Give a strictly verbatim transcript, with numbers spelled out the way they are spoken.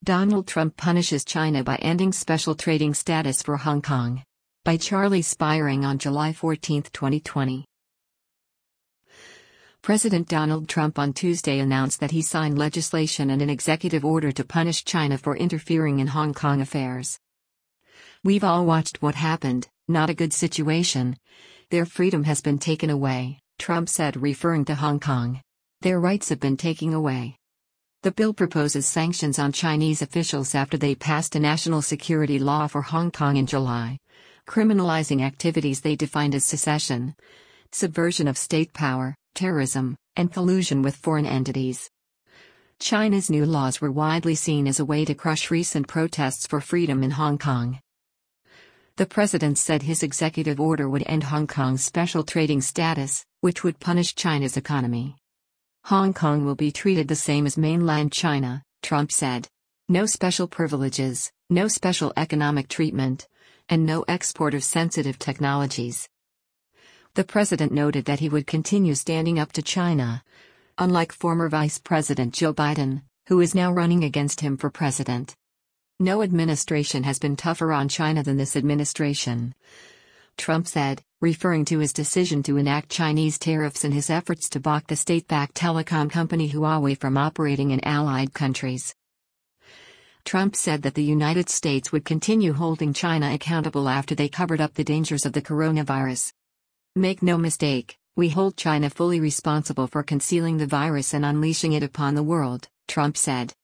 Donald Trump punishes China by ending special trading status for Hong Kong. By Charlie Spiring on July fourteenth, twenty twenty. President Donald Trump on Tuesday announced that he signed legislation and an executive order to punish China for interfering in Hong Kong affairs. "We've all watched what happened, not a good situation. Their freedom has been taken away," Trump said, referring to Hong Kong. "Their rights have been taken away." The bill proposes sanctions on Chinese officials after they passed a national security law for Hong Kong in July, criminalizing activities they defined as secession, subversion of state power, terrorism, and collusion with foreign entities. China's new laws were widely seen as a way to crush recent protests for freedom in Hong Kong. The president said his executive order would end Hong Kong's special trading status, which would punish China's economy. "Hong Kong will be treated the same as mainland China," Trump said. "No special privileges, no special economic treatment, and no export of sensitive technologies." The president noted that he would continue standing up to China, unlike former Vice President Joe Biden, who is now running against him for president. "No administration has been tougher on China than this administration," Trump said, referring to his decision to enact Chinese tariffs and his efforts to block the state-backed telecom company Huawei from operating in allied countries. Trump said that the United States would continue holding China accountable after they covered up the dangers of the coronavirus. "Make no mistake, we hold China fully responsible for concealing the virus and unleashing it upon the world," Trump said.